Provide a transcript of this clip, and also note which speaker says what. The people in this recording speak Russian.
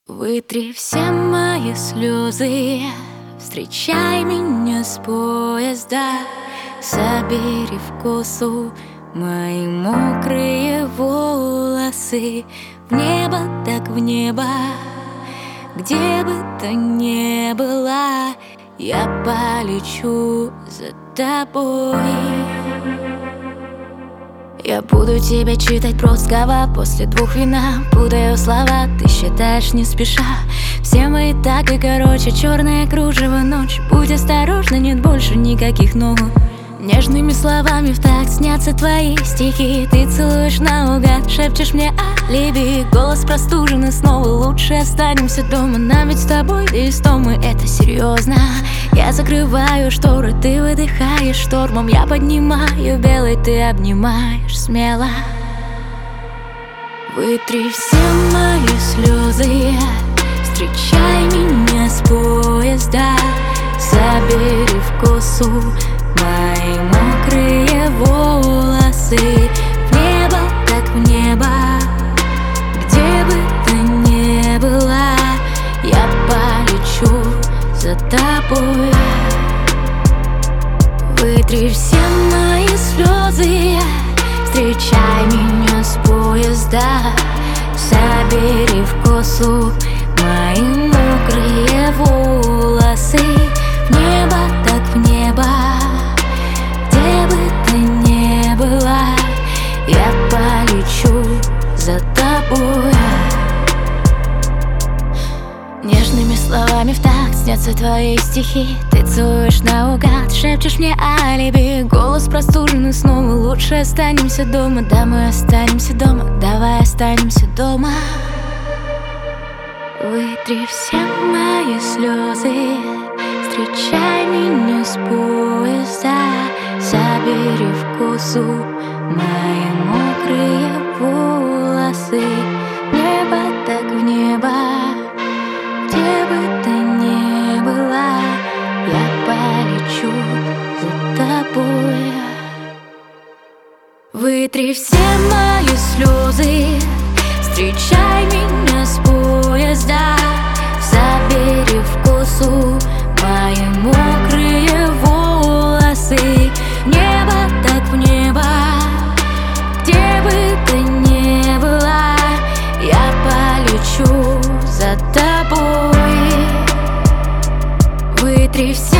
Speaker 1: Вытри все мои слезы, встречай меня с поезда, собери в косу мои мокрые волосы. В небо, так в небо, где бы то ни было, я полечу за тобой. Я буду тебе читать Бродского после 2 вина. Путаю слова, ты считаешь не спеша. Все мои так и короче, черное кружево ночь. Будь осторожна, нет больше никаких «но». Нежными словами в такт снятся твои стихи. Ты целуешь наугад, шепчешь мне алиби. Голос простужен, снова лучше останемся дома. Нам ведь с тобой до истомы, это серьезно. Я закрываю шторы, ты выдыхаешь штормом. Я поднимаю белый, ты обнимаешь смело. Вытри все мои слезы, встречай меня с поезда, собери в косу мои мокрые волосы. В небо, так в небо, где бы то ни было, я полечу за тобой. Вытри все мои слезы, встречай меня с поезда, собери в косу мои мокрые волосы. В небо, так в небо, где бы то ни было, я полечу за тобой. Нежными словами в такт снятся твои стихи. Ты целуешь наугад, шепчешь мне алиби. Голос простужен, снова лучше останемся дома. Да, мы останемся дома, давай останемся дома. Вытри все мои слезы, встречай меня с поезда, собери в косу мои мокрые волосы. Небо, так в небо, где бы то ни было, я полечу за тобой. Вытри все мои слезы, встречай меня с поезда, собери в косу мои мокрые волосы. Небо, так в небо, где бы то ни было, я полечу за тобой. Вытри все